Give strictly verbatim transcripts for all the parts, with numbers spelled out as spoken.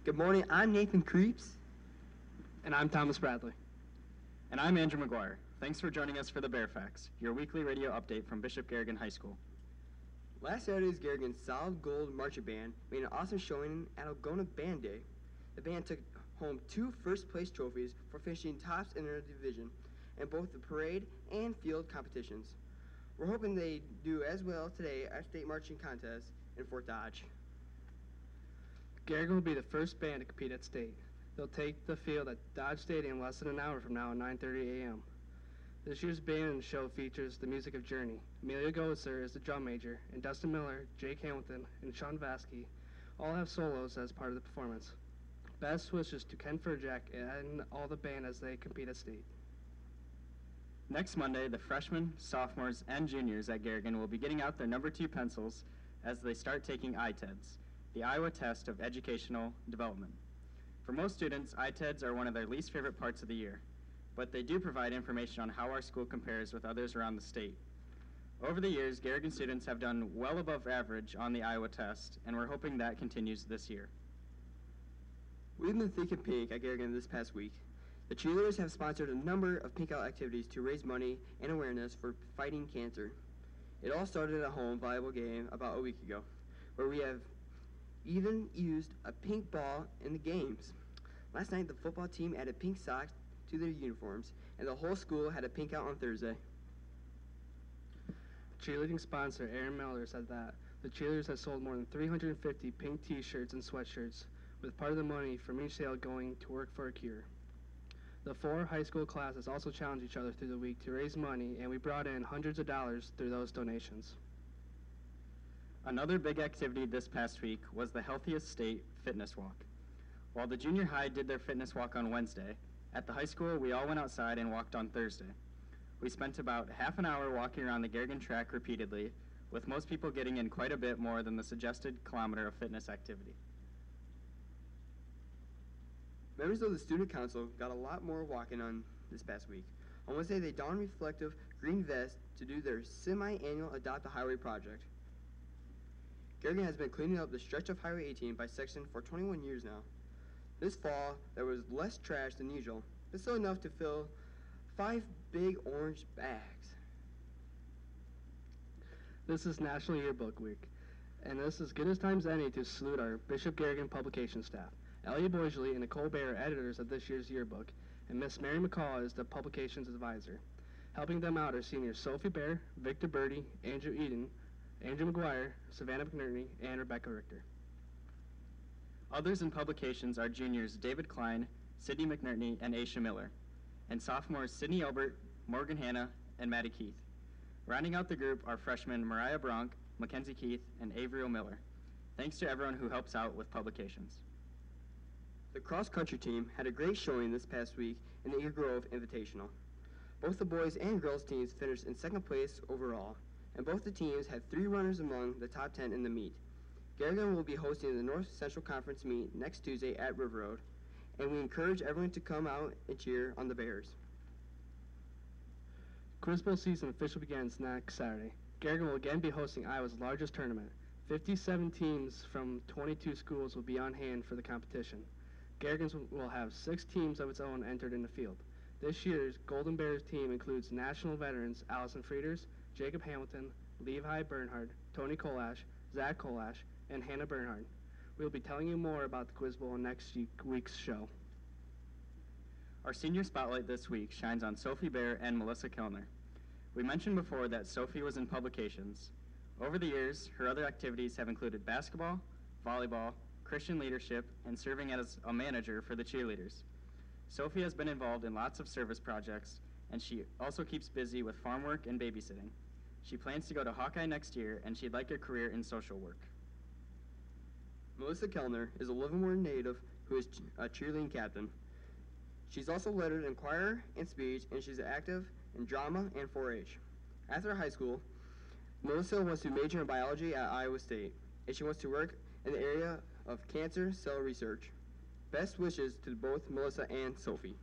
Good morning, I'm Nathan Creeps. And I'm Thomas Bradley. And I'm Andrew McGuire. Thanks for joining us for the Bear Facts, your weekly radio update from Bishop Garrigan High School. Last Saturday's Garrigan Solid Gold Marching Band made an awesome showing at Algona Band Day. The band took home two first-place trophies for finishing tops in their division in both the parade and field competitions. We're hoping they do as well today at state marching contest in Fort Dodge. Garrigan will be the first band to compete at state. They'll take the field at Dodge Stadium less than an hour from now at nine thirty a m This year's band show features the music of Journey. Amelia Goetzer is the drum major, and Dustin Miller, Jake Hamilton, and Sean Vasky all have solos as part of the performance. Best wishes to Ken Furjack and all the band as they compete at state. Next Monday, the freshmen, sophomores, and juniors at Garrigan will be getting out their number two pencils as they start taking I T E D S, the Iowa Test of Educational Development. For most students, I T E D S are one of their least favorite parts of the year, but they do provide information on how our school compares with others around the state. Over the years, Garrigan students have done well above average on the Iowa test, and we're hoping that continues this year. We've been thinking pink at Garrigan this past week. The cheerleaders have sponsored a number of Pink Out activities to raise money and awareness for fighting cancer. It all started at a home volleyball game about a week ago, where we have even used a pink ball in the games. Last night, the football team added pink socks to their uniforms, and the whole school had a Pink Out on Thursday. Cheerleading sponsor Aaron Miller said that the cheerleaders have sold more than three hundred fifty pink t-shirts and sweatshirts, with part of the money from each sale going to Work for a Cure. The four high school classes also challenged each other through the week to raise money, and we brought in hundreds of dollars through those donations. Another big activity this past week was the Healthiest State Fitness Walk. While the junior high did their fitness walk on Wednesday, at the high school we all went outside and walked on Thursday. We spent about half an hour walking around the Garrigan track repeatedly, with most people getting in quite a bit more than the suggested kilometer of fitness activity. Members of the student council got a lot more walking on this past week. On Wednesday, they donned reflective green vests to do their semi-annual Adopt a Highway project. Garrigan has been cleaning up the stretch of Highway eighteen by section for twenty-one years now. This fall, there was less trash than usual, but still enough to fill five big orange bags. This is National Yearbook Week, and this is as good as times any to salute our Bishop Garrigan publication staff. Elliot Boisley and Nicole Bear are editors of this year's yearbook, and Miss Mary McCall is the publications advisor. Helping them out are seniors Sophie Bear, Victor Birdie, Andrew Eden, Andrew McGuire, Savannah McNerney, and Rebecca Richter. Others in publications are juniors David Klein, Sydney McNerney, and Aisha Miller, and sophomores Sydney Elbert, Morgan Hanna, and Maddie Keith. Rounding out the group are freshmen Mariah Bronk, Mackenzie Keith, and Avriel Miller. Thanks to everyone who helps out with publications. The cross-country team had a great showing this past week in the Eagle Grove Invitational. Both the boys and girls teams finished in second place overall, and both the teams had three runners among the top ten in the meet. Garrigan will be hosting the North Central Conference meet next Tuesday at River Road, and we encourage everyone to come out and cheer on the Bears. Quiz Bowl season officially begins next Saturday. Garrigan will again be hosting Iowa's largest tournament. fifty-seven teams from twenty-two schools will be on hand for the competition. Garrigan will have six teams of its own entered in the field. This year's Golden Bears team includes national veterans Allison Frieders, Jacob Hamilton, Levi Bernhard, Tony Kolash, Zach Kolash, and Hannah Bernhard. We will be telling you more about the Quiz Bowl in next week's show. Our senior spotlight this week shines on Sophie Bear and Melissa Kellner. We mentioned before that Sophie was in publications. Over the years, her other activities have included basketball, volleyball, Christian leadership, and serving as a manager for the cheerleaders. Sophie has been involved in lots of service projects, and she also keeps busy with farm work and babysitting. She plans to go to Hawkeye next year, and she'd like a career in social work. Melissa Kellner is a Livermore native who is a cheerleading captain. She's also lettered in choir and speech, and she's active in drama and four H. After high school, Melissa wants to major in biology at Iowa State, and she wants to work in the area of cancer cell research. Best wishes to both Melissa and Sophie.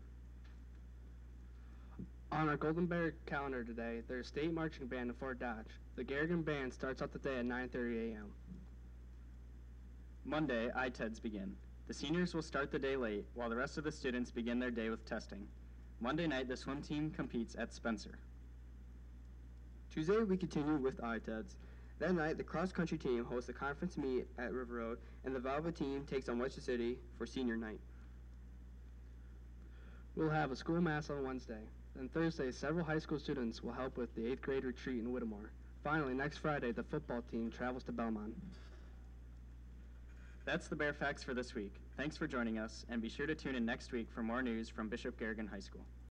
On our Golden Bear calendar today, there's state marching band in Fort Dodge. The Garrigan band starts out the day at nine thirty a m Monday, I T E Ds begin. The seniors will start the day late, while the rest of the students begin their day with testing. Monday night, the swim team competes at Spencer. Tuesday, we continue with I T E Ds. That night, the cross-country team hosts a conference meet at River Road, and the Valva team takes on Western City for senior night. We'll have a school mass on Wednesday. Then Thursday, several high school students will help with the eighth grade retreat in Whittemore. Finally, next Friday, the football team travels to Belmont. That's the Bear Facts for this week. Thanks for joining us, and be sure to tune in next week for more news from Bishop Garrigan High School.